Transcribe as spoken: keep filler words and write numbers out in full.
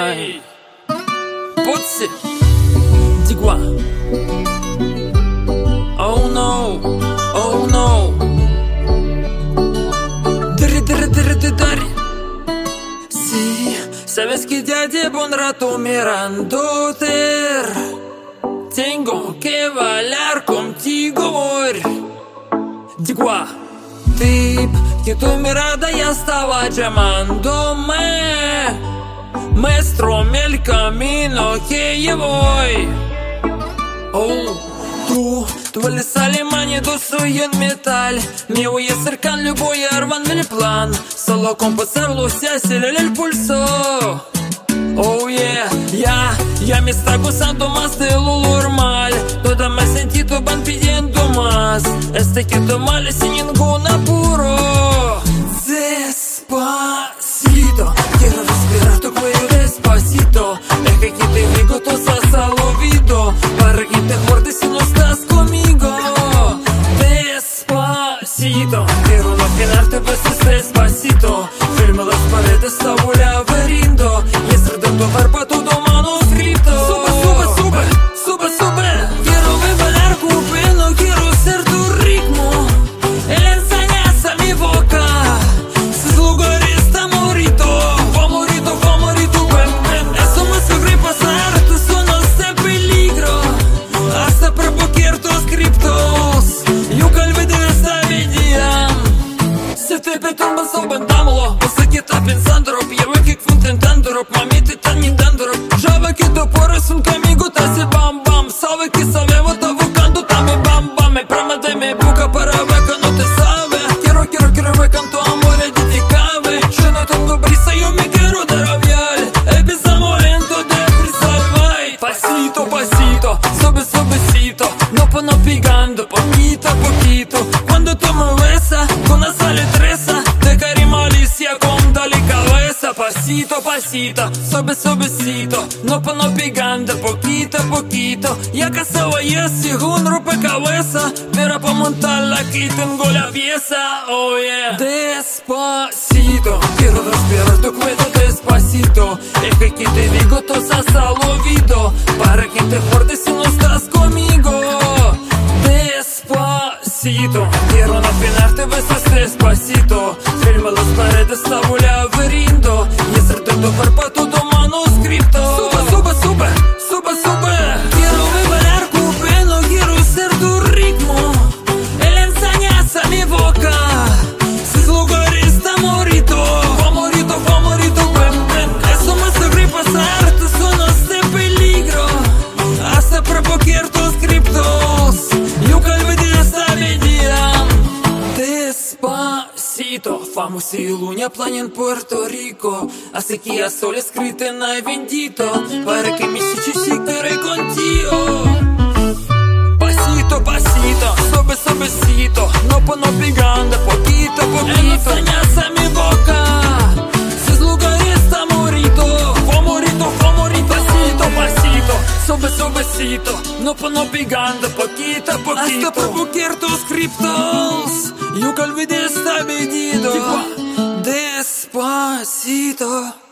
Ay, Putzi, di qua. Oh no, oh no. Dari, dari, dari, dari, dari. Sí, sabes que ya llevo un rato mirándote. Tengo que bailar contigo hoy. Di qua. Tip, que tu mirada ya estaba llamándome. Muéstrame el camino que yo voy. Oh, tú, tú eres Alemania, yo soy en metal. Me voy acercando, voy armando el plan. Solo con pasarlo se acelera el pulso. Oh yeah, ya, ya me está gozando más de lo normal. Todo mi sentido van pidiendo más. Este que tomale sin ningún apuro. Despacito, quiero respirar tu cuello despacito. Deja que te digo cosas al oído, para que te acuerdes si no estás conmigo. Despacito, quiero no quedarte veces despacito. Firma las paredes a un laberinto y estar dando barba a todo manuscrito. Sube, sube, sube, sube, sube. Quiero bailar cupeno, quiero ser tu ritmo. Enseñas a mi boca. Ese lugar está morito, favorito, favorito, ven, ven. Eso me sobre pasar, tus zonas de peligro. Hasta provocar tus criptos. Yo calvidé esta vida. Se te perturba, sobandamolo. Tá pensando, rob, eu é que vou tentando, rob, mami, te tá me dando, rob. Já vai que tu porras um comigo, tá se bam bam. Sabe que sabemos, tá vocando, tá me bam bam. Me prama de me boca para ver que não te sabe. Quero, quero, quero ver canto amor é dedicável. Eu não tenho prisa, eu me quero dar avial. Empezamos lento, deprisa, vai. Pasito, pasito, sube, subecito. No pa no pegando, poquito a poquito. Quando tomo essa, con essa letresa, te cari malicia con pasito, pasito, sube, subecito. No pa no pegando, poquito a poquito. Ya casaba y así un rompecabezas, pero pa montarla aquí tengo la pieza, oh yeah. Despacito, quiero respirar tu cuello despacito. Deja que te digo cosas al oído, para que te acuerdes si no estás conmigo. Despacito, quiero no penarte veces despacito. Firma las paredes a un laberinto y hacer todo para todo manuscrito. Sube, sube, sube, sube, sube. Quiero bailar cupeno, quiero ser tu ritmo. Él enseñas a mi boca. Ese lugar está morito, favorito, favorito, ven, ven. Eso me sobre pasar tus zonas de peligro, hasta provocar tus criptos. Yo calvidé esta medida. Despacito, famoso y luña playa en Puerto Rico. Así que ya solo escrito en ay bendito, para que mi chichi se quede contigo. Pasito, pasito, sube, subecito. No pa no pegando, poquito a poquito. Enseñas a mi boca. Ese lugar está morito, favorito, favorito. Pasito, pasito, sube, subecito. No pa no pegando, poquito a poquito. Hasta provocar tus criptos. Yo calvidé esta medida. Despacito.